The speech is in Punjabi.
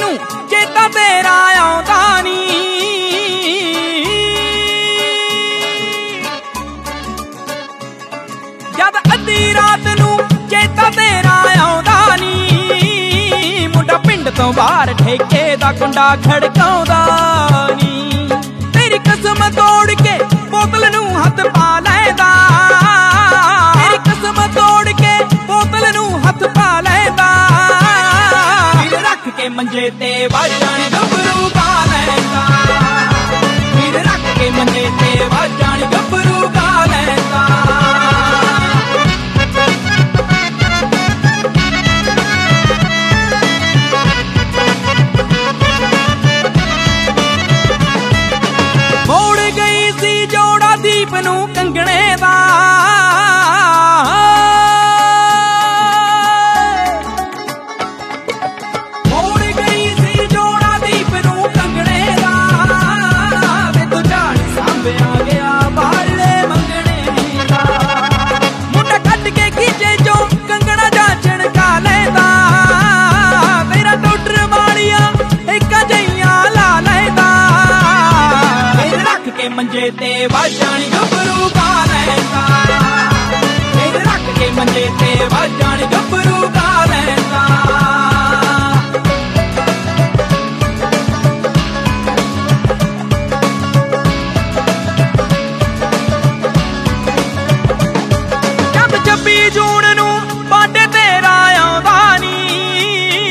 ਨੂੰ ਚੇਤਾ ਤੇਰਾ ਆਉਂਦਾ ਨੀ। ਜਦ ਅੱਧੀ ਰਾਤ ਨੂੰ ਚੇਤਾ ਤੇਰਾ ਆਉਂਦਾ ਨੀ। ਮੁੰਡਾ ਪਿੰਡ ਤੋਂ ਬਾਹਰ ਠੇਕੇ ਦਾ ਕੁੰਡਾ ਖੜਕਾਉਂਦਾ ਨੀ। ਤੇਰੀ ਕਸਮ ਤੋੜ ਕੇ ਬੋਤਲ ਨੂੰ ਹੱਥ ਪਾ ਲੈਂਦਾ। ਤੇਰੀ ਕਸਮ ਤੋੜ ਕੇ ਬੋਤਲ ਨੂੰ ਹੱਥ ਪਾ ਲੈਂਦਾ। ਵੀਰ ਰੱਖ ਕੇ ਮੰਜੇ ਤੇ ਵਾਜਾਣ ਗੱਭਰੂ ਗਾ ਲੈਂਦਾ। ਵੀਰ ਰੱਖ ਕੇ ਮੰਜੇ ਤੇ ਵਾਜਾਣ ਗੱਭਰੂ ਗਾ ਲੈਂਦਾ। ਮੋੜ ਗਈ ਸੀ ਜੋੜਾ ਦੀਪ ਨੂੰ ਕੰਗਣੇ